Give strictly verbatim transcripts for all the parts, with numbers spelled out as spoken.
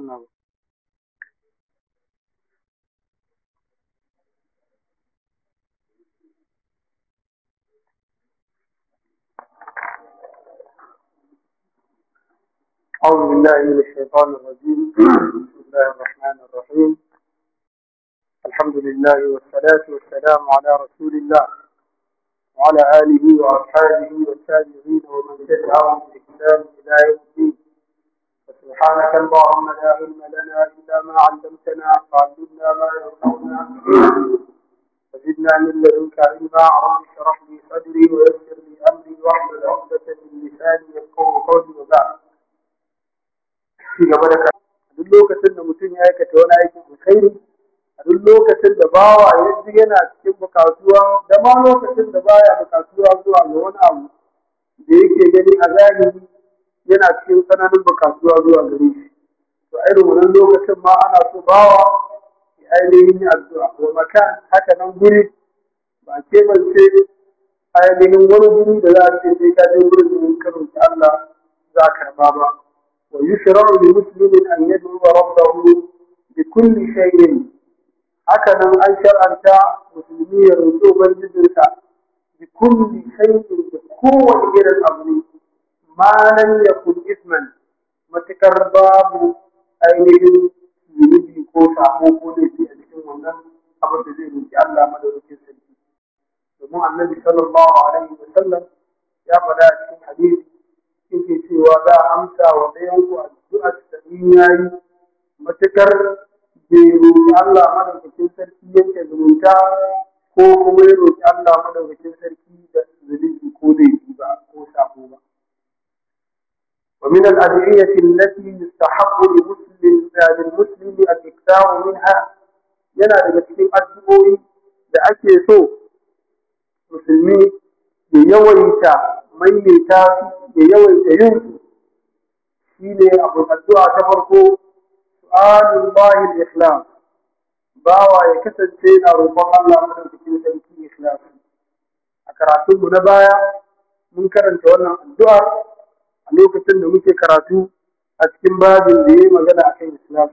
kunna ba. أعوذ بالله من الشيطان الرجيم. بسم الله الرحمن الرحيم. الحمد لله والصلاة والسلام على رسول الله وعلى آله وأصحابه والتابعين ومن تبعهم بإحسان إلى يوم الدين. سبحانك اللهم لا علم لنا إلا ما علمتنا فعلمنا ما ينفعنا وزدنا من لدنك علما. رب اشرح لي صدري ويسر لي أمري واحلل عقدة من لساني يفقهوا قولي. وبعد ci gaba da duk lokacin da mutum ya aikata wani aikin alkhairi, a duk lokacin da bawa ya ji yana cikin bukatuwa da ma lokacin da baya bukatuwa zuwa ga wani abu da yake gani a zahiri yana cikin tsananin bukatuwa zuwa gare shi, to irin wannan lokacin ma ana so bawa ya ainihin yi addu'a. Wa makan haka nan guri ba ke bance ainihin wani guri da za a ce sai ka je gurin da ka roki Allah za ka karba ba. ويشرع لمسلم أن يدعو ربه بكل شيء. هكذا أن شرعت مسلمية رسوبا جزنسا بكل شيء بقوة إلى الأمر ما لم يكن إثما متكرباب أيهم يلدي كوسا وقولي في أجل ونم أبدا زي من الله مدرك السلام. ومع النبي صلى الله عليه وسلم يا فلاح في حديث yake cewa za a amsa wa ɗayanku addu'ar da in yayi matukar bai roƙi Allah madaukakin sarki yake zumunta ko kuma ya roƙi Allah madaukakin sarki da zunubi ko laifi ba ko sako ba. Wa min al-ad'iyati allati yustahabbu lil-muslim lil-muslimi al-iktharu minha, yana daga cikin addu'o'i da ake so musulmi ya yawaita maimaita ya yawaita yin shi ne abu addu'a ta farko su'alullahi al-ikhlas, bawa ya kasance na roƙon Allah madaukakin sarki ikhlas. A karatun mu na baya mun karanta wannan addu'a a lokacin da muke karatu a cikin babin da yayi magana akan ikhlas.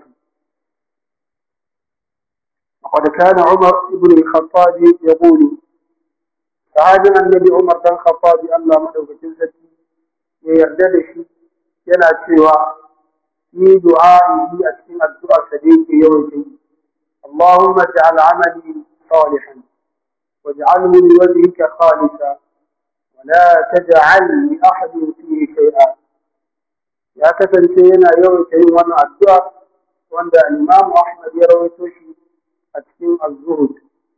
وقد كان عمر بن الخطاب يقول sahabin annabi Umar dan Khattabi Allah madaukakin sarki ya yarda da shi yana cewa ni du'a'i a cikin addu'a sa da yake yawan yi, Allahumma ja'al 'amali salihan waj'alhu li wajhika khalisan wa la taj'al li ahadin fihi shay'a. Ya kasance yana yawan yin wannan addu'a wanda Imam Ahmad ya rawaito shi a cikin Az-Zuhd.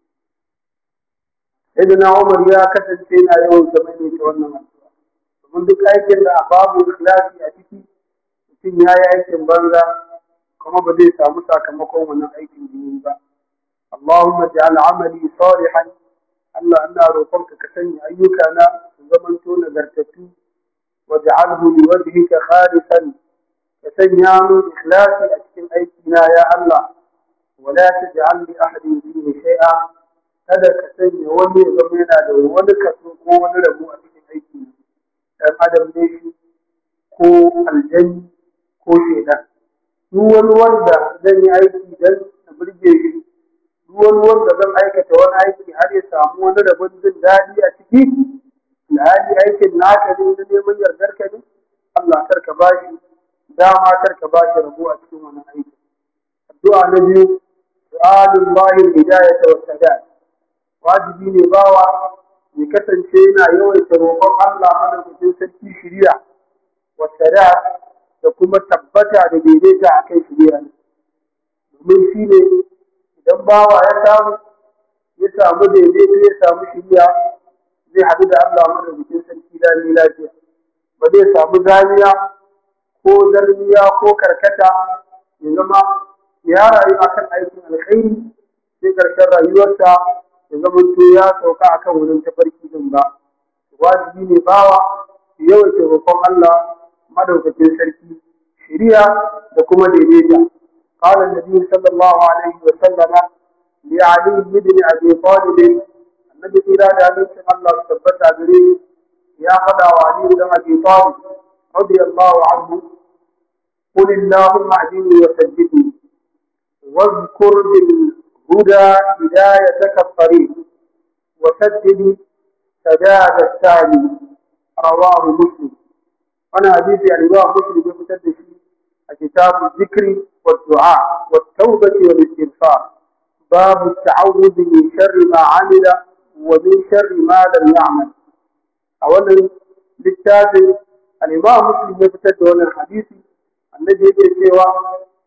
Sayyidina Umar ya kasance yana yawan zama ne ta wannan addu'a. Domin duk aikin da babu ikhlasi a ciki, mutum ya yi aikin banza kuma ba zai samu sakamakon wannan aikin da yi ba. Allahumma ja'al 'amali salihan, Allah ina roƙonka ka sanya ayyukana su zamanto nagartattu, wa ja'alhu li wajhika khalisan, ka sanya min ikhlasi a cikin aikina ya Allah, wa la taj'al li ahadin fihi shay'a, kada ka sanya wani ya zama yana da wani kaso ko wani rabo a cikin aiki, ɗan adam ne shi ko aljani ko shaidan. Duk wani wanda zan yi aiki don na burge shi, duk wani wanda zan aikata wani aiki har ya samu wani rabon jin daɗi a ciki, alhali aikin naka ne na neman yardar ka ne, Allah kar ka ba shi dama, kar ka ba shi rabo a cikin wannan aiki. Addu'a na biyu, su'alullahi al-hidayata wa sadat. Wajibi ne bawa ya kasance yana yawaita roƙon Allah madaukakin sarki shiriya wa sadat da kuma tabbata da daidaita a kan shiriya. Domin shi ne idan bawa ya samu ya samu daidaito ya samu shiriya, zai haɗu da Allah madaukakin sarki lami lafiya. Ba zai samu zaniya ko zarmiya ko karkata ya zama ya rayu akan aikin alkhairi sai karshen rayuwarsa ya zamanto ya sauka akan wurin tafarki din ba. Wajibi ne bawa ya yawaita roƙon Allah madaukakin sarki shiriya da kuma daidaita. قال النبي صلى الله عليه وسلم لعلي بن ابي طالب، النبي إلى ذلك الله ثبت عليه يا قضى علي بن ابي طالب رضي الله عنه قل اللهم اهدني وسددني واذكر بالهدى هدايتك الطريق وسدد سداد السعي. رواه مسلم. وانا حديث الامام مسلم يفتد في كتاب الذكر والدعاء والتوبة والاستغفار باب التعوذ من شر ما عمل ومن شر ما لم يعمل. اولا للتابع الامام مسلم يفتد وانا الحديث الذي يجي سوى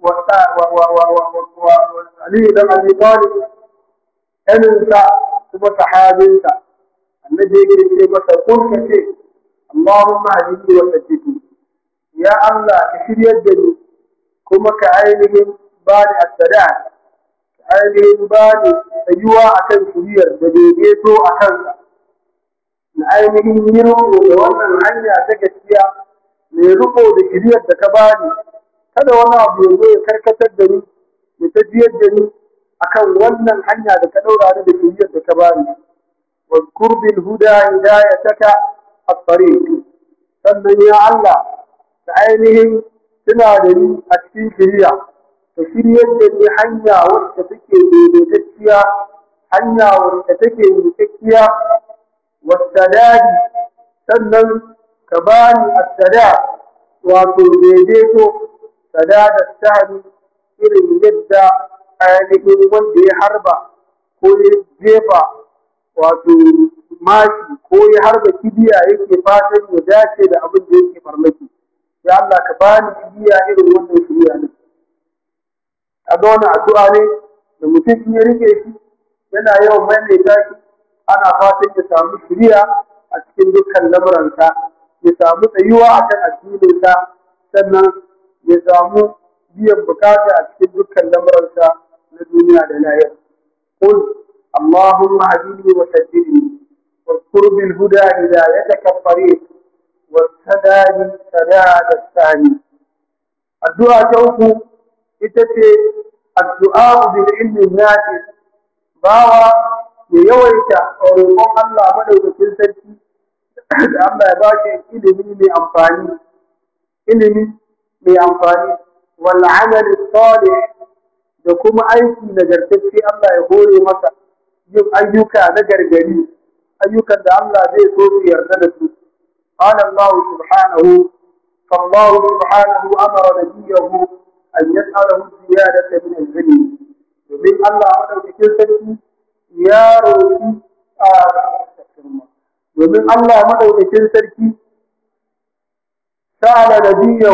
وعلي بن ابي طالب انسى ثم صحابينسى الذي يجي masa kun kace Allahumma hadini wa saddidni ya Allah ka shiryar da ni kuma ka ainihin bani as-sadaq ka ainihin bani tsayuwa akan shiryar da daidaito a kansa na ainihin yi riko da wannan hanya ta gaskiya mai riko da shiryar da ka bani kada wani abu ya zo ya karkatar da ni ya tajiyar da ni akan wannan hanya da ka daura ni da shiryar da ka bani واذكر بالهدى هدايتك الطريق. sannan ya Allah ta ainihin tuna da ni a cikin shiriya ta shiryar da ni hanya wacce take daidaitacciya hanya wacce take miƙaƙƙiya wasadadi sannan ka bani as-sada wato daidaito sadada sahmi irin yadda ainihin wanda ya harba ko ya jefa wato mashi ko ya harba kibiya yake fatan ya dace da abin da yake farmaki ya Allah ka bani kibiya irin wannan kibiya ne. Kaga wannan addu'a ne da mutum ya rike shi yana yawan maimaita shi ana fatan ya samu shiriya a cikin dukkan lamuransa ya samu tsayuwa akan addininsa sannan ya samu biyan bukata a cikin dukkan lamuransa na duniya da lahira. Qul اللهم اهدني وسددني واذكر بالهدى هدايتك الطريق والسداد سداد الثاني. الدعاء توكو itace الدعاء بالعلم النافع bawa ya yawaita roƙon Allah madaukakin sarki da Allah ya ba shi ilimi mai amfani ilimi mai amfani wal amal salih da kuma aiki nagartacce Allah ya hore masa yin ayyuka na gargari ayyukan da Allah zai so su yarda da su. Qala Allah subhanahu فالله سبحانه أمر نبيه أن يسأله الزيادة من العلم. ومن الله مدوكين سركي يا روحي ومن الله مدوكين سركي سأل نبيه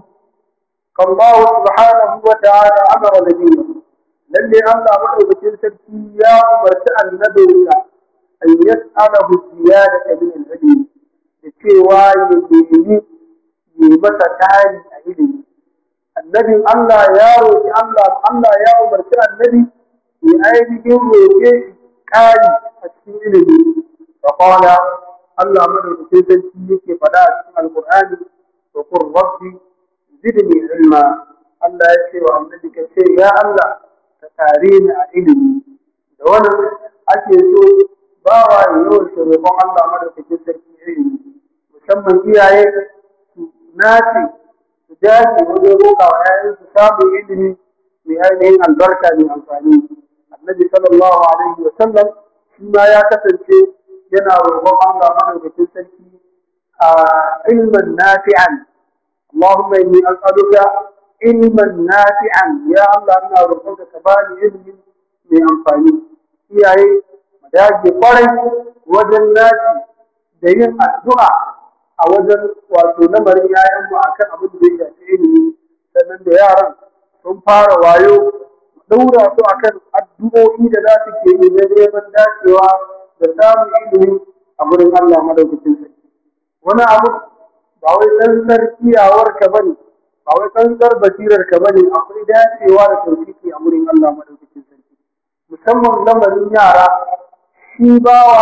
فالله سبحانه وتعالى أمر نبيه lalle Allah madaukakin sarki ya umarci annabinsa an yas'alahu ziyadata min al-ilm da cewa ya nemi yi masa tari a ilimi. Annabin Allah ya roƙi Allah Allah ya umarci annabi ya ainihin roƙe ƙari a cikin ilimi. Fa qala Allah madaukakin sarki yake faɗa a cikin Al-Qur'ani wa qur rabbi zidni ilma. Allah ya ce wa annabi ka ce ya Allah ka tare ni a ilimi da wannan ake so bawa ya yawan roƙon Allah madaukakin sarki ilimi musamman iyaye su nace su dace wajen roƙa wa ƴaƴansu samun ilimi mai ainihin albarka mai amfani. Annabi sallallahu alaihi wa sallam shi ma ya kasance yana roƙon Allah madaukakin sarki a ilman nafi'an. Allahumma inni as'aluka ilman nafi'an ya Allah ina roƙonka ka bani ilimi mai amfani. Iyaye mu dage kwarai wajen naci da yin addu'a a wajen wato lamarin yayanmu akan abin da ya shafi ilimi sannan da yaran sun fara wayo mu daura su akan addu'o'i da za su ke yi na neman dacewa da samun ilimi a gurin Allah madaukakin sarki. Wani abu ba wai tsantsar iyawarka bane ba wai tsantsar basirarka bane akwai dacewa da tauhidi a gurin Allah madaukakin sarki. Musamman lamarin yara shi bawa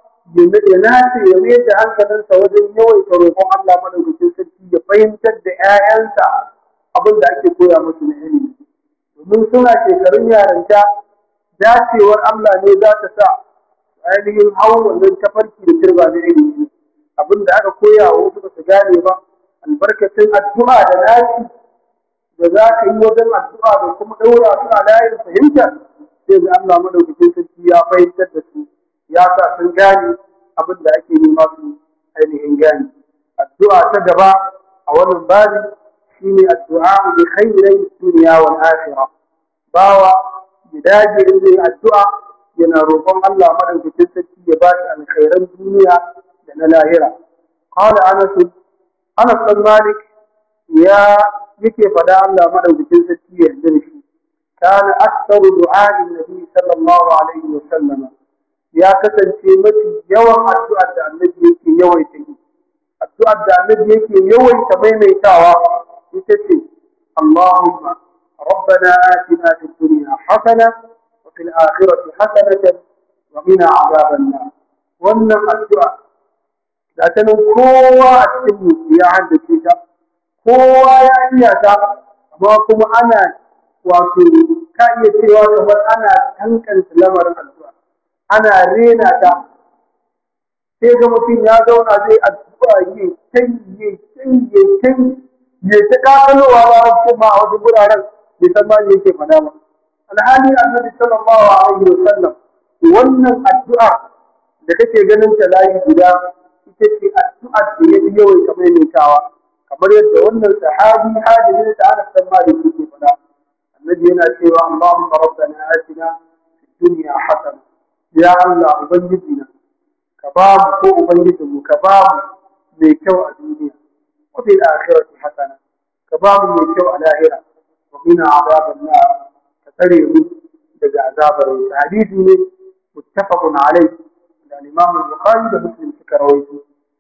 ya nace ya mai da hankalinsa wajen yawaita roƙon Allah madaukakin sarki ya fahimtar da ƴaƴansa abin da ake koya musu na ilimi. Domin suna shekarun yaranta dacewar Allah ne za ta sa ainihin hau wannan tafarki da turba na ilimi. Abin da aka koya wa wasu ba su gane ba albarkacin addu'a da naci da za ka yi wajen addu'a da kuma ɗaura su a layin fahimtar sai ga Allah madaukakin sarki ya fahimtar da su ya sa sun gane abin da ake nema su ainihin gane. Addu'a ta gaba a wannan babi shine addu'a bi khairin dunya wal akhirah. Bawa ya dage in zai addu'a yana roƙon Allah madaukakin sarki ya ba shi alkhairan duniya da na lahira. Qala Anas Anas bin Malik ya yake fada Allah madaukakin sarki ya yarda shi. Kana aktsaru du'a'in Nabi sallallahu alaihi wa sallam. Ya kasance mafi yawan addu'ar da Annabi yake yawaita yi. Addu'ar da Annabi yake yawaita maimaitawa ita ce Allahumma ربنا آتنا في الدنيا حسنة وفي الآخرة حسنة وقنا عذاب النار. wannan addu'a da ta nan kowa a cikin ya haddace ta, kowa ya iya ta, amma kuma ana wato ka iya cewa kamar ana tankanta lamarin addu'a, ana rena ta, sai ga mutum ya zauna zai addu'a yi kai yi kai yi kai yi ta kakalowa larabcin ma a wasu guraren bai san ma yake faɗa ba. Alhali annabi sallallahu alaihi wa sallam wannan addu'a da kake ganin ta layi guda ita ce addu'a da ya fi yawan kamar maimaitawa kamar yadda wannan sahabi hadirin da Anas bin Malik yake faɗa. Annabi yana cewa Allahumma rabbana atina fid dunya hasana. Ya Allah ubangijina ka ba mu ko ubangijinmu ka ba mu mai kyau a duniya wa fil akhirati hasana ka ba mu mai kyau a lahira wa qina azaban nar ka tsare mu daga azabar wuta. Hadisi ne muttafaqun alayhi da Imam Bukhari da Muslim suka rawaito.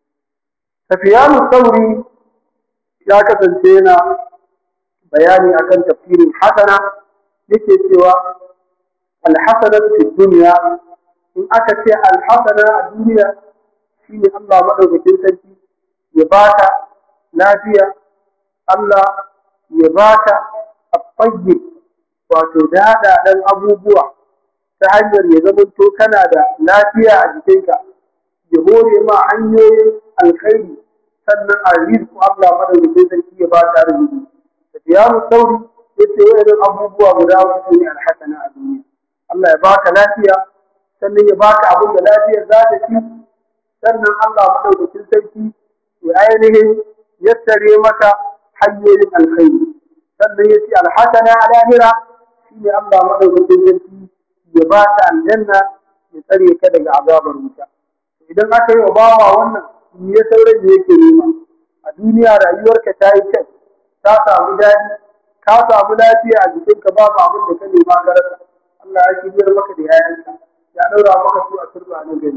Sufyan al-Thawri ya kasance yana bayani akan tafsirin hasana yake cewa al-hasanatu fi dunya in aka ce al-hasana a duniya shine Allah madaukakin sarki ya baka lafiya, Allah ya baka at-tayyib wato daɗaɗen abubuwa ta hanyar ya zamanto kana da lafiya a jikinka, ya hore ma hanyoyin alkhairi, sannan a rizku Allah madaukakin sarki ya baka arziki. Sufyanu Thawri yace waɗannan abubuwa guda uku ne al-hasana a duniya. Allah ya baka lafiya, sannan ya baka abin da lafiyar za ta ci, sannan Allah madaukakin sarki ya ainihin yassare maka hanyoyin alkhairi. Sannan ya ce alhasana a lahira shine Allah madaukakin sarki ya baka aljanna ya tsare ka daga azabar wuta. Idan aka yi wa bawa wannan me ya sauran da yake nema a duniya, rayuwarka ta yi kyau, ta samu daɗi, ka samu lafiya a jikinka, babu abin da ka nema ka rasa. Allah ya shigar maka da yayanka, ya ɗaura maka su a turba na gari,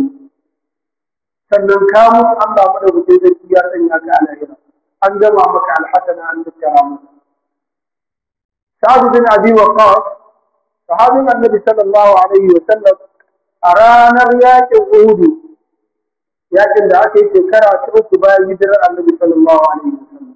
sannan ka mutu Allah madaukakin sarki ya sanya ka a lahira, an gama maka alhasana an tattara maka. Sa'ad bin Abi Waqqas sahabin Annabi sallallahu alaihi wa sallam a ranar yakin Uhud, yakin da aka yi shekara ta uku bayan hijirar Annabi sallallahu alaihi wa sallam.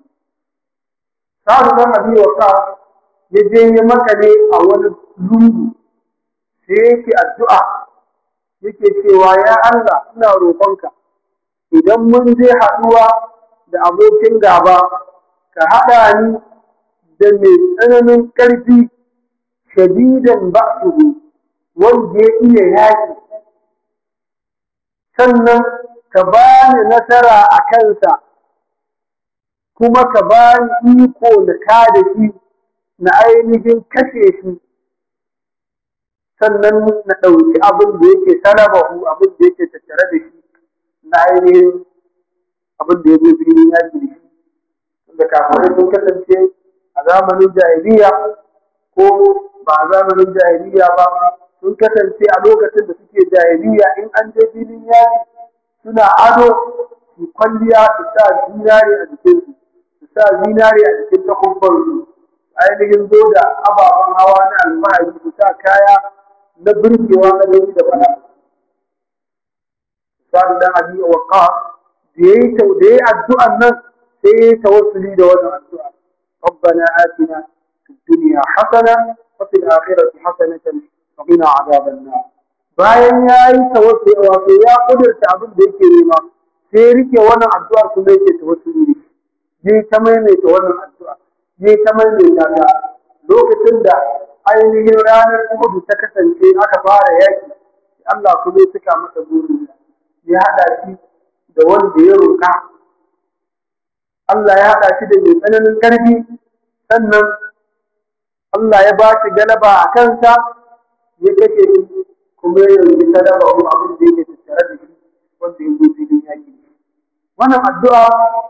Sa'ad bin Abi Waqqas ya je ya makale a wani lungu sai yake addu'a yake cewa ya Allah ina roƙonka idan mun je haɗuwa da abokin gaba ka haɗa ni da mai tsananin ƙarfi shadidan ba'suhu wanda ya iya yaƙi, sannan ka bani nasara a kansa kuma ka bani iko na kada shi na ainihin kashe shi, sannan na ɗauki abin da yake salabahu abin da yake tattare da shi na ainihin abin da ya zo filin yaƙi da shi. Wanda kafin sun kasance a zamanin jahiliya ko ba a zamanin jahiliya ba, sun kasance a lokacin da suke jahiliya in an je filin yaƙi suna ado su kwalliya su sa zinare a jikinsu, su sa zinare a jikin takubbansu, ainihin zo da ababen hawa na alfahari, su sa kaya na birgewa na gani da bana. Sa'ad dan Abi Waqqas da yayi da yayi addu'an nan sai ya tawassuli da wannan addu'a. Rabbana atina fid dunya hasana wa fil akhirati hasanatan wa qina adhaban nar. Bayan yayi tawassuli wato ya kudurta abin da yake nema, sai rike wannan addu'ar kuma yake tawassuli. Yayi ta maimaita wannan addu'a. ne ta maimaita ta lokacin da ainihin ranar Uhud ta kasance aka fara yaki Allah kuma ya cika masa burin ya haɗa shi da wanda ya roƙa Allah ya haɗa shi da mai tsananin ƙarfi sannan Allah ya ba shi galaba a kansa ya kashe shi kuma ya yanzu galaba ko abin da yake tattare da shi wanda ya zo filin yaki wannan addu'a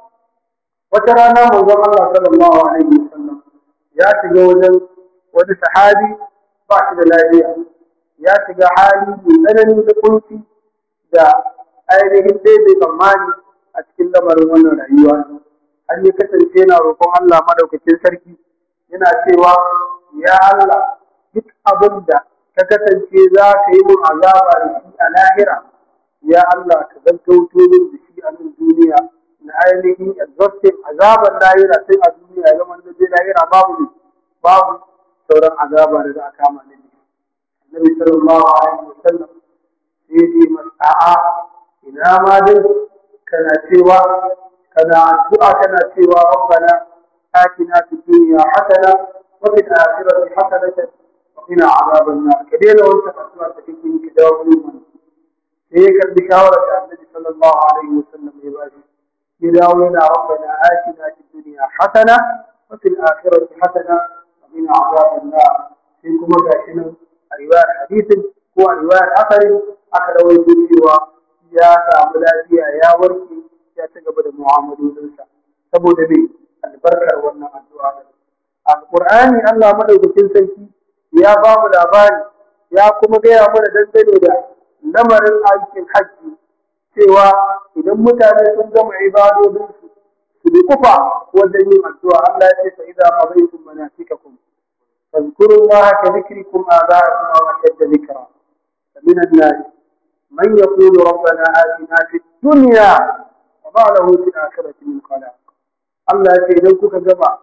wata rana manzon Allah sallallahu alaihi wasallam ya shiga wajen wani sahabi ba shi da lafiya ya shiga hali mai tsanani da kunci da ainihin daidai tsammani a cikin lamarin wannan rayuwa har ya kasance yana roƙon Allah madaukakin sarki yana cewa ya Allah duk abin da ka kasance za ka yi mun azaba da shi a lahira ya Allah ka gaggauto min da shi a nan duniya na ainihin exhaustive azaban lahira sai a duniya ya zama da lahira babu babu sauran azaba da za a kama ni Annabi sallallahu alaihi wasallam sai ji mas'a ina ma dai kana cewa kana addu'a kana cewa rabbana atina fid dunya hasana wa fil akhirati hasanatan wa qina adhaban nar kadena wanda addu'a ta cikin kidawo ne sai ka bi shawara da Annabi sallallahu alaihi wasallam ya bashi kidawo yana rabbana atina fid dunya hasana wa fil akhirati hasana wa qina adhaban nar sai kuma gashi nan a riwayar hadisin ko a riwayar asarin aka rawaito cewa ya samu lafiya ya warke ya ci gaba da mu'amalolinsa saboda me albarkar wannan addu'a alqur'ani Allah madaukakin sarki ya ba mu labari ya kuma gaya mana dangane da lamarin aikin hajji cewa idan mutane sun gama ibadodinsu su bi kufa wajen yin addu'a Allah ya ce fa idza qadaytum manasikakum فاذكروا الله كذكركم آباءكم أو أشد ذكرا فمن الناس من يقول ربنا آتنا في الدنيا وما له في الآخرة من خلاق الله يقول كوكا جمع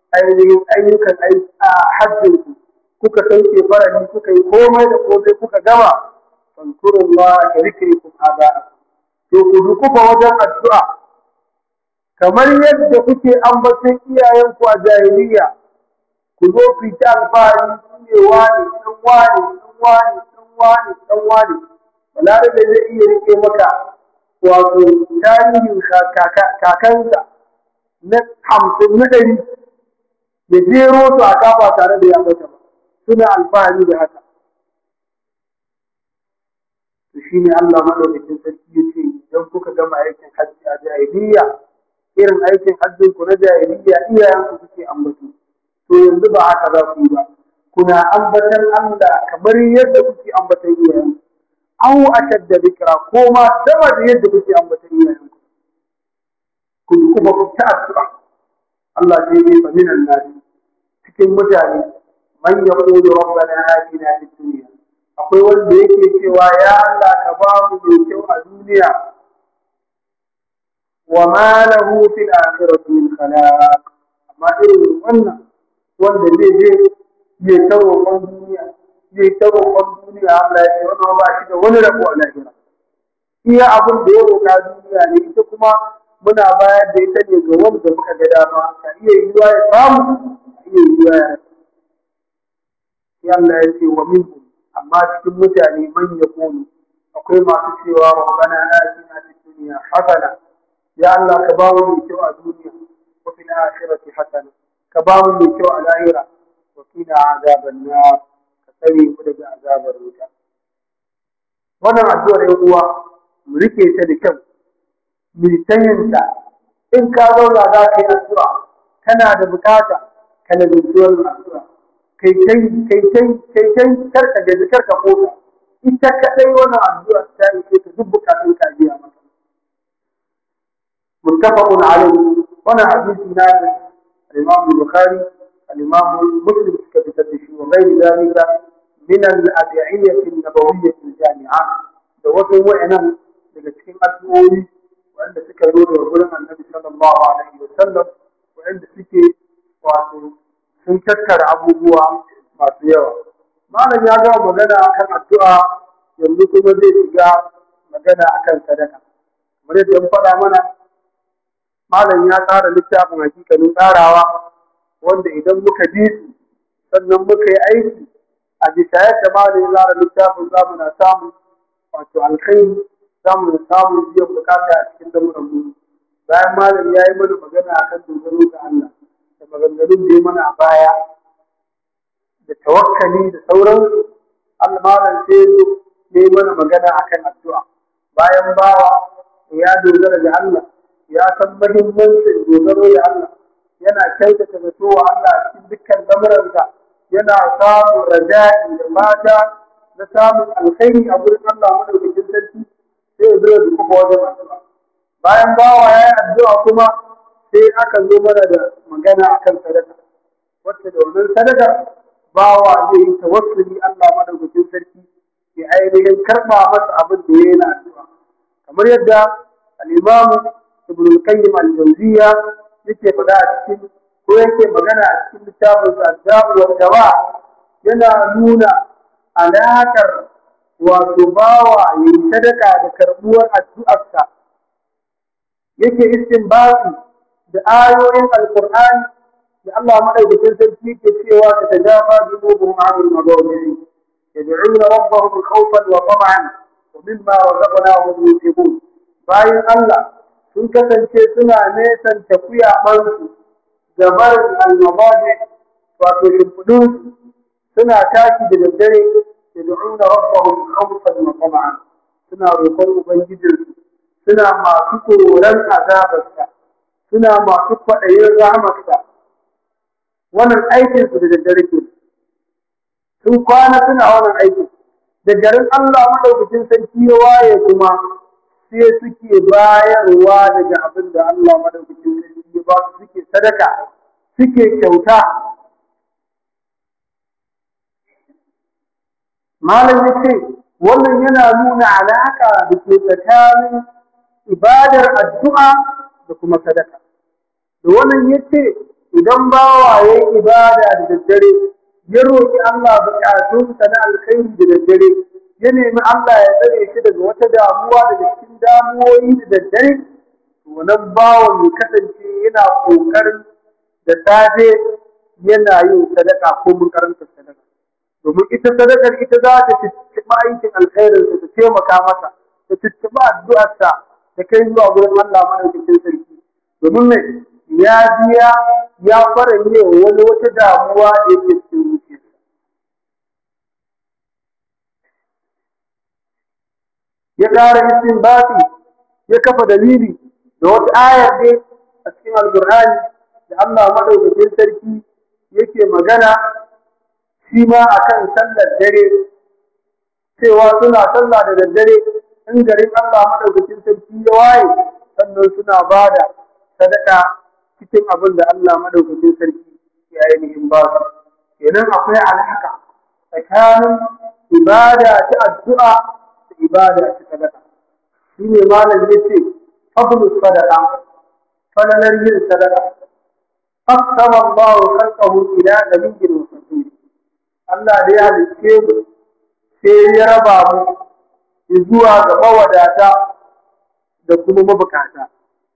أيك أي حجك كوكا سوكي فرني كوكا يقوم يقوم كوكا جمع فاذكروا الله كذكركم آباءكم يقول كوكا وجه الدعاء kamar yadda kuke ambaton iyayenku a jahiliya ku zo ku ta alfahari ne wani dan wani dan wani dan wani dan wani balarabe zai iya rike maka wato tarihin kakansa na hamsin na ɗari ya jero su a kafa tare da ya mata ba suna alfahari da haka to shine Allah madaukakin sarki yace idan kuka gama aikin hajji a jahiliya irin aikin hajjin ku na jahiliya iyayen ku kuke ambato to yanzu ba haka za ku yi ba kuna ambatan Allah kamar yadda kuke ambatan iyayen aw ashadda dhikra ko ma sama da yadda kuke ambatan iyayen ku kuma ku ta addu'a Allah sai ya fa minan nas cikin mutane man yaqulu rabbana atina fid dunya akwai wanda yake cewa ya Allah ka ba mu mai kyau a duniya wa ma lahu fil akhirati min khalaq amma irin wannan wanda zai je ya taro kan duniya ya taro kan duniya Allah ya ce wannan ba shi da wani rabo a lahira iya abin da ya roƙa duniya ne ita kuma muna bayar da ita ne ga wanda muka ga dama ka iya yiwa ya samu iya yiwa ya Allah ya ce wa minhum amma cikin mutane man yaqulu akwai masu cewa rabbana atina fid dunya hasana ya Allah ka ba mu kyau a duniya wa fil akhirati hasana ka ba mu mai kyau a lahira wa qina azaban nar ka tsare mu daga azabar wuta wannan addu'ar yan uwa mu rike ta da kyau mu tayinta in ka zauna za ka yi addu'a kana da bukata kana da wannan addu'a kai kai kai kai kai kai karka da karka kota ita kadai wannan addu'a ta yi ta duk bukatun ka biya maka muttafaqun alayhi wannan hadisi na الإمام البخاري الإمام مسلم كتبته وغير ذلك من الأدعية النبوية الجامعة دوته وإنا لكتكين أدعوي وعند سكر نور ورغلم النبي صلى الله عليه وسلم وعند سكر وعند سنكتر أبوه ما سيوا ما لن يجاو مغانا أكن الدعاء يملك مزي إجاء مغانا أكن صدقة مريد ينفع منا malam ya tsara littafin hakikanin tsarawa wanda idan muka ji su sannan muka yi aiki a bisa yadda malami zara littafin zamu na samu wato alkhairi zamu na samu biyan bukata a cikin lamuran mu. Bayan malami ya yi mana magana akan dogaro ga Allah da maganganun da ya mana a baya da tawakkali da sauransu, Allah malam sai ya yi mana magana akan addu'a. Bayan bawa ya dogara ga Allah ya san muhimmancin dogaro ga Allah, yana kyautata zato wa Allah cikin dukkan lamuransa, yana samun raja'i da mata na samun alkhairi a wurin Allah madaukakin sarki, sai ya zo da kuma wajen addu'a. Bayan bawa ya yi addu'a kuma sai aka zo mana da magana akan sadaka, wacce da wannan sadaka bawa zai yi tawassuli Allah madaukakin sarki ya ainihin karɓa masa abin da ya yi na addu'a. Kamar yadda al-Imam Ibn al-Qayyim al-Jawziyya yake faɗa a cikin ko yake magana a cikin littafin Ad-Da'u wa Dawa, yana nuna alaƙar wato bawa yayi sadaka da karɓuwar addu'arsa. Yake istinbati da ayoyin Al-Qur'ani da Allah madaukakin sarki yake cewa ta tajafa junubuhum 'anil madaji yad'una rabbahum khawfan wa tam'an wa mimma razaqnahum yunfiqun. Bayan Allah sun kasance suna nesan tafiya ɓansu gabar al-madaji wato shimfiɗinsu, suna tashi da daddare yad'una rabbahum khawfan wa tam'an, suna roƙon ubangijinsu, suna masu tsoron azabarsa, suna masu kwaɗayin rahmarsa. Wannan aikin su da daddare ke, sun kwana suna wannan aikin. Da garin Allah madaukakin sarki ya waye kuma sai suke bayarwa daga abin da Allah madaukakin sarki ya ba su, suke sadaka, suke kyauta. Malam ya ce wannan yana nuna alaƙa da ke tsakanin ibadar addu'a da kuma sadaka. Da wannan ya ce idan bawa ya yi ibada da daddare, ya roƙi Allah buƙatunsa na alkhairi da daddare, ya nemi Allah ya tsare shi daga wata damuwa daga cikin damuwoyi da daddare, wannan bawan ya kasance yana ƙoƙarin da safe yana yin sadaka ko mun karanta sadaka. Domin ita sadakar ita za ta tuttuɓa aikin alkhairinsa, ta taimaka masa, ta tuttuɓa addu'arsa ta kai zuwa gurin Allah madaukakin sarki. Domin mai ya biya ya fara ne wani wata damuwa da yake cikin zuciyarsa. Ya ƙara istinbati, ya kafa dalili da wata ayar ne a cikin Al-Qur'ani da Allah madaukakin sarki yake magana shi ma akan sallar dare, cewa suna sallah da daddare in garin Allah madaukakin sarki ya waye, sannan suna bada sadaka cikin abin da Allah madaukakin sarki ya ainihin ba su. Kenan akwai alhaka tsakanin ibada ta addu'a da ibada ta sadaka. Shi ne malam ya ce fadlu sadaka, falalar yin sadaka. Qassama Allah khalqahu ila nabiyyin wa rasul. Allah da ya halicce mu sai ya raba mu zuwa ga mawadata da kuma mabukata.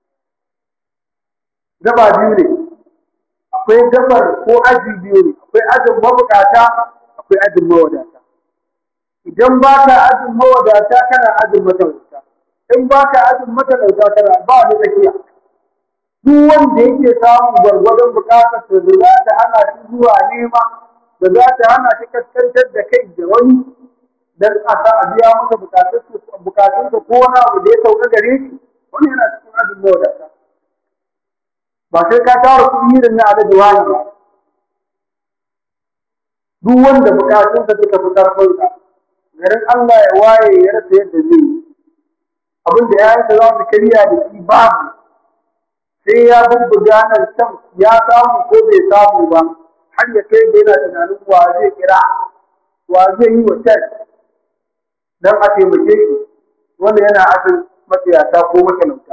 Gaba biyu ne, akwai gabar ko aji biyu ne, akwai ajin mabukata, akwai ajin mawadata. Idan ba ka ajin mawadata kana ajin matalauta, in ba ka ajin matalauta kana ba wani tsakiya. Duk wanda yake samun gwargwadon bukatar da za ta hana shi zuwa nema, da za ta hana shi kaskantar da kai da wani dan a sa a biya masa bukatunsa ko wani abu da ya sauka gare shi, wani yana cikin ajin mawadata. Ba sai ka tara kuɗi irin na alaji wani ba. Duk wanda bukatunsa suka fi karfinsa, garin Allah ya waye ya rasa yadda zai yi. Abin da ya yi za su karya da shi babu, sai ya bubbuga nan can ya samu ko bai samu ba, har ya kai da yana tunanin wa zai kira, wa zai yi wa cat don a taimake shi, wanda yana ajin matsayata ko matalauta.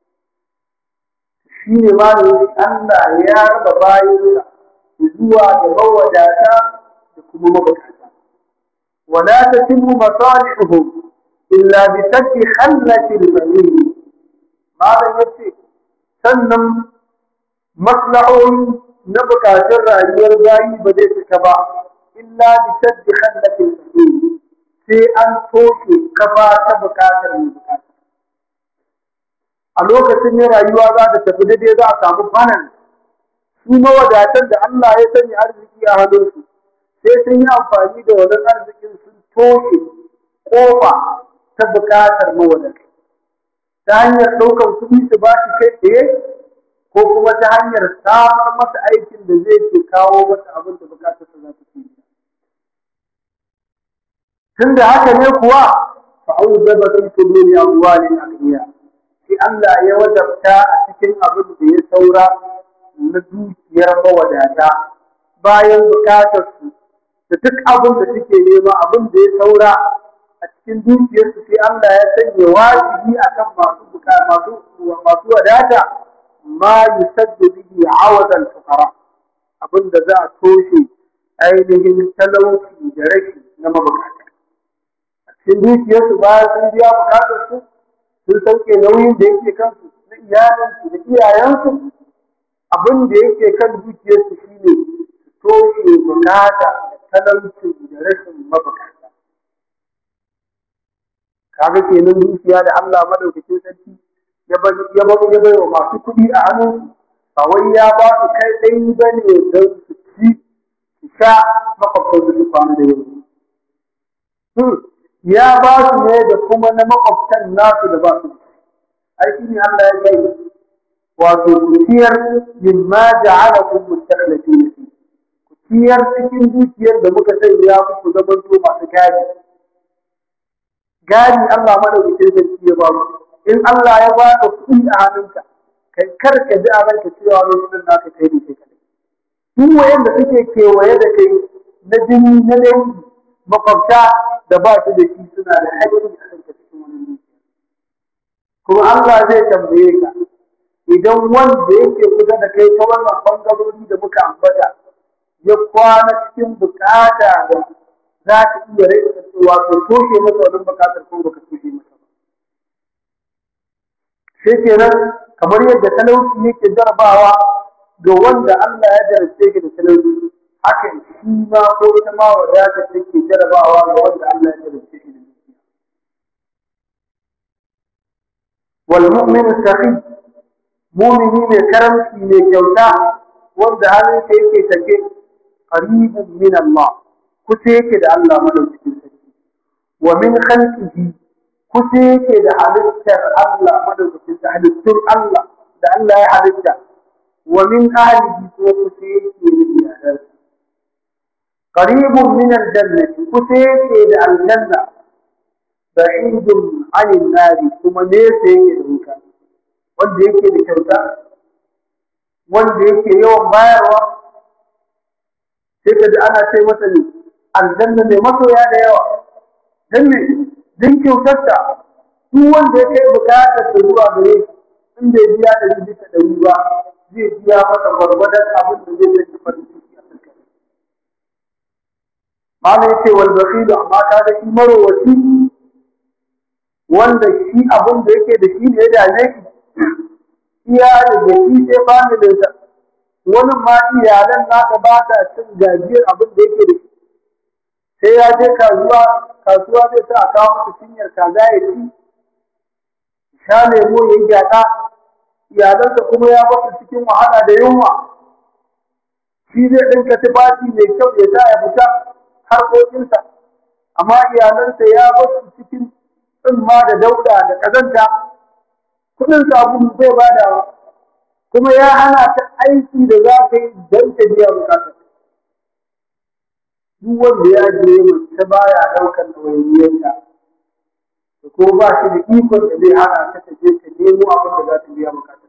Shi ne malamin Allah ya raba bayansa zuwa ga mawadata da kuma mabukata. Wala tatimmu masalihuhum illa bi saddi khallati al-manin. Malam yace sannan maslahohi na bukatun rayuwar bayi ba zai cika ba illa bi saddi khallatin sabil sai an toshe kafa ta bukatar mai bukata a lokacin ne rayuwa za ta tafi daidai za a samu fanan su mawadatan da Allah ya sanya arziki a hannunsu sai sun yi amfani da wannan arzikin sun toshe kofa ta bukatar mawadata ta hanyar ɗaukar kuɗi su ba shi kai tsaye ko kuma ta hanyar samar masa aikin da zai ke kawo masa abin da bukatar sa za ta ci. Tun da haka ne kuwa fa aujaba fi suduri amwalin aghniya sai Allah ya wajabta a cikin abin da ya saura na dukiyar mawadata bayan bukatar su da duk abin da suke nema abin da ya saura a cikin dukiyar su sai Allah ya sanya wajibi akan masu bukata masu masu wadata ma yusaddu bihi awad al-fuqara abin da za a toshe ainihin talauci da rashi na mabukata cikin dukiyarsu bayan sun biya bukatarsu sun sauke nauyin da yake kansu na iyalinsu da iyayensu abin da yake kan dukiyarsu shine su toshe bukata da talauci da rashin mabukata kaga kenan dukiya da Allah madaukakin sarki ya bai ya bai wa masu kuɗi a hannun ba wai ya ba su kai ɗai bane don su ci su sha makwabtan su kwana da yau ya ba su ne da kuma na makwabtan nasu da ba su aiki ne Allah ya yi wato kuciyar mimma ja'alakum mustakhlifin kuciyar cikin dukiyar da muka sanya ku zaman to masu gadi gadi Allah madaukakin sarki ya ba mu in Allah ya ba ka kuɗi a hannunka kai kar ka ji a ranka cewa lokacin naka kai ne kai kadai duk wayanda suke kewaye da kai na jini na dangi makwabta da ba su da shi suna da haƙƙi a kanka cikin wannan dukiya kuma Allah zai tambaye ka idan wanda yake kusa da kai ta wannan bangarori da muka ambata ya kwana cikin bukata da za ka iya rage wato toshe masa wannan bukatar ko baka toshe masa ba sai kenan kamar yadda talauci yake jarabawa ga wanda Allah ya jarabce shi da talauci haka shi ma ko ita ma wadata take jarabawa ga wanda Allah ya jarabce shi da dukiya wal mu'min sahi mu'mini mai karamci mai kyauta wanda halin sa yake take qaribun min Allah kusa yake da Allah madaukakin sarki wa min khalqihi kusa yake da halittar Allah madaukakin sarki halittun Allah da Allah ya halitta wa min ahlihi ko kusa yake da iyalansa قريب من الجنة كتيك الجنة بعيد عن النار كما ليس يكيدك wanda yake da kyauta wanda yake yawan bayarwa sai kaji ana ce masa ne aljanna mai masoya da yawa dan ne din kyautarta duk wanda yake bukatar ta zuwa gare shi in bai biya da bisa da ba zai biya masa gwargwadon abin da zai yi farin ciki a cikin Mala yake wal bakhil amma kaga shi marowaci wanda shi abin da yake da shi ne da ne iya da shi sai familin sa wani ma iyalan naka ba ta cin gajiyar abin da yake da shi sai ya je kasuwa kasuwa zai sa a kawo masa cinyar kaza ya ci sha lemo ya yi gyaɗa iyalansa kuma ya ba su cikin wahala da yunwa shi zai ɗinka tufafi mai kyau ya sa ya fita harkokinsa amma iyalansa ya basu cikin tsimma da dauda da kazanta kudin sabulu zai bada kuma ya hana ta aiki da za ta yi don ta biya bukatar duk wanda ya je mace baya daukar ɗawainiyarta da ko ba shi da ikon da zai hana ta ta je ta nemo abin da za ta biya bukatar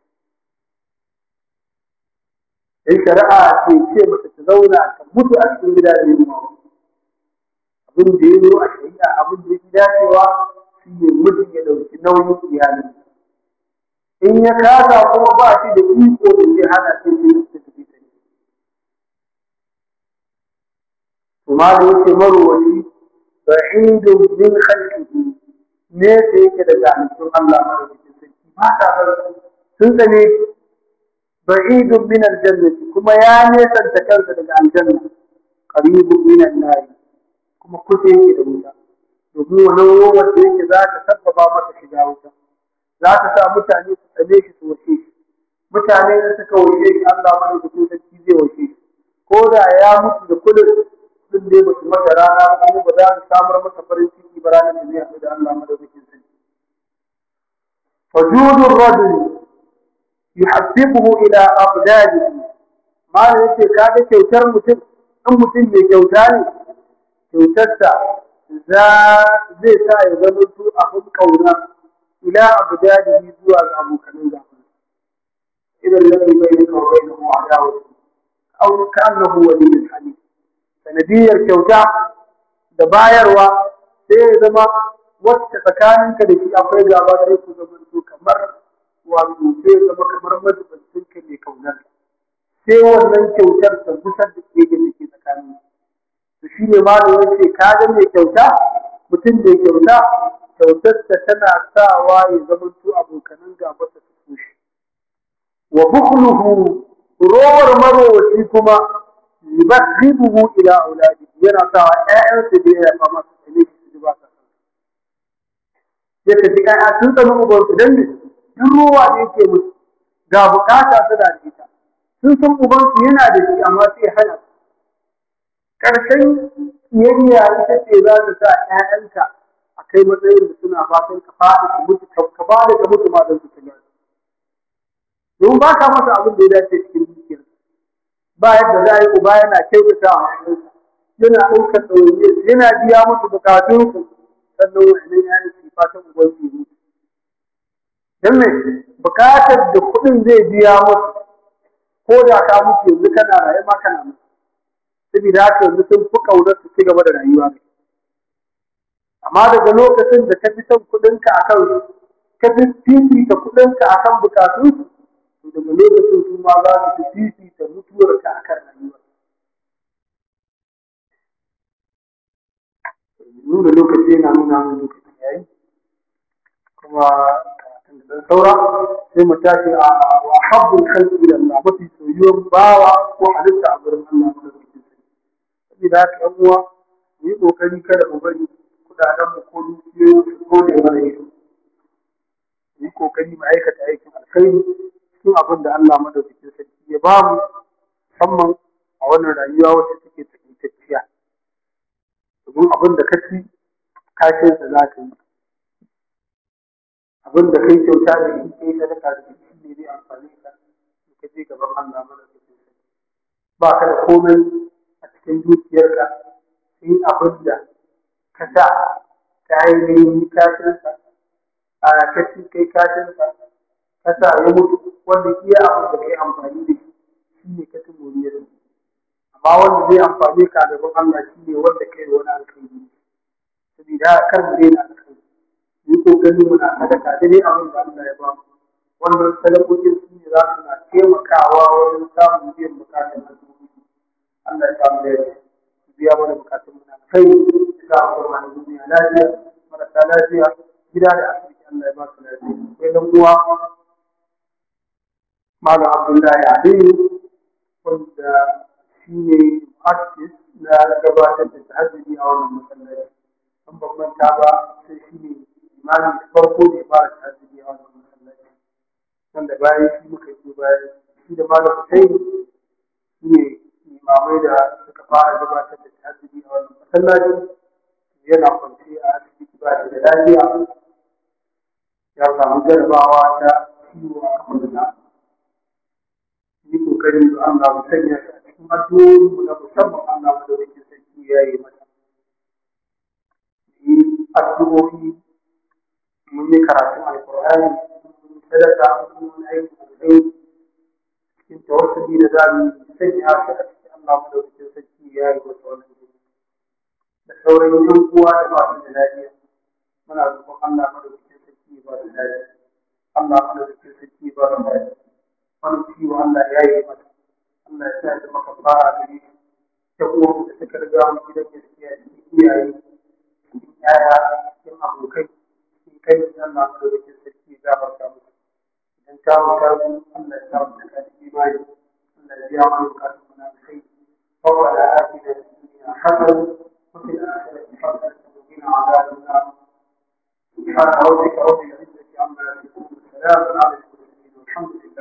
in shari'a ce ce mata ta zauna ta mutu a cikin gida da yunwa abin da ya zo a shari'a abin da ya dacewa shi ne mutum ya ɗauki nauyin iyalin in ya kasa kuma ba shi da iko da zai hana shi ne ta tafi ta ne kuma da yake marowaci ba'idun min khalqihi ne sai yake daga halittun Allah madaukakin sarki ba ta sun tsane ba'idun min aljannati kuma ya nesanta kansa daga aljanna qaribun min an-nar kuma kusa yake da wuta domin wannan ruwan da yake za ta sabbaba masa shiga wuta za ta sa mutane su tsane shi su wace shi mutane da suka wace shi Allah mai da sarki zai wace shi ko da ya mutu da kullum sun dai ba su mata rana kuma ba za su samar masa farin ciki ba ranar da zai haɗu da Allah madaukakin sarki فجود الرجل يحببه إلى أبدانه ما يتي كاد كيوتر متن إن متن بكيوتاني كيوتسا ذا زي سا يزمنتو أخذ كونا إلى أبدانه زوا أبو كنوزا إذا الذي بينك وبينه عداوة أو كأنه ولي حميد sanadiyar kyauta da bayarwa sai ya zama wacce tsakaninka da shi akwai gaba sai ku zama to kamar wato sai zama kamar mazubancin ka ne kaunar sai wannan kyautar ta gusar da ke da ke tsakanin to shi ne ma da yace ka ga mai kyauta mutum mai kyauta kyautar ta tana sawa ya zama to abokanan gaba ta su shi wa bukhluhu rawar marwaci kuma yubghibuhu ila auladi yana sawa ƴaƴansa da ya fama su ne su ba sa sai ka ji ƴaƴa sun tsani ubansu don ne duk ruwa da yake musu ga bukata suna da ita sun san ubansu yana da shi amma sai hana ƙarshen kiyayya ita ce za ta sa ƴaƴanka a kai matsayin da suna fatan ka faɗi ka mutu ka ba da ka mutu ma don su tuna domin ba ka masa abin da ya dace cikin dukiyar ba yadda za a yi uba yana kyautata a hannunsa yana ɗaukar ɗawainiyar yana biya musu bukatunsu sannan wa'annan ya nufi fatan ubangiji don me bukatar da kuɗin zai biya musu ko da ka mutu yanzu kana raye ma kana mutu saboda haka yanzu sun fi ƙaunar su ci gaba da rayuwa ne amma daga lokacin da ka fi son kuɗinka a kan ka fi fifita kuɗinka a kan bukatunsu to daga lokacin su ma za su fi fifita mutuwarka a kan rayuwa nuna lokaci yana nuna mun lokaci yayi kuma da saura sai mu tashi a wa habbul khalqi ila Allah mafi soyuwar bawa ko halitta a gurin Allah da yake saboda haka yan uwa mu yi kokari kada mu bari kudaden mu ko dukiyoyi ko da mana yi mu yi kokari mu aikata aikin alkhairi cikin abin da Allah madaukakin sarki ya ba mu musamman a wannan rayuwa wacce take takaitacciya domin abin da ka ci kashin sa za ka yi abin da kai kyauta da shi kai sadaka da shi ne zai amfani ka ka je gaban Allah mana da shi ba ka da komai a cikin dukiyarka sai abin da ka sa ta ainihin kashin sa a kaci kai kashin sa ka sa ya mutu wanda iya abin da kai amfani da shi shi ne ka ci moriyar amma wanda zai amfani ka gaban Allah shi ne wanda kai wani alkhairi saboda kar mu daina alkhairi yi kokari muna sadaka da dai abin da Allah ya ba mu wannan sadakokin su ne za su na taimakawa wajen samun biyan bukatun al'umma Allah ya samu da biya mana bukatun mu na kai ya sa mu mana duniya lafiya marasa lafiya gida da asibiti Allah ya ba su lafiya sai dan uwa Malam Abdullahi Aliyu wanda shi ne mu'assis na gabatar da tahajjudi a wannan masallaci an babban ta ba sai shi ne imani farko ne fara tahajjudi a wannan masallaci wanda bayan shi muka yi bayan shi da malam Hussein shi ne imamai da suka fara gabatar da tahajjudi a wannan masallaci yana kwance a asibiti ba da lafiya ya samu jarabawa ta ciwo a kafarsa yi kokari da Allah mu sanya shi a cikin addu'o'in mu na musamman Allah mu da wake sarki ya yi mata yi addu'o'i mun yi karatun alƙur'ani mun sadaka mun aiki alƙairi cikin tawassuli da zamu sanya shi a cikin Allah mu da wake sarki ya yi mata wannan da sauran yan uwa da ba su da lafiya muna roƙon Allah mu da wake sarki ba da lafiya Allah mu da wake sarki ba da lafiya wani ciwo Allah ya yi mata Allah ya sa da maka fara da shi ta uwa da suka riga mu gidan gaskiya cikin iyaye cikin yaya cikin abokai cikin kai da Allah da yake sarki ya gafarta musu idan ta mutu Allah ya sa mu da imani يعمل كاسمنا الخير ربنا آتنا في الدنيا حسنة وفي الآخرة حسنة وقنا عذاب النار سبحان ربك رب العزة عما يصفون وسلام على المرسلين والحمد لله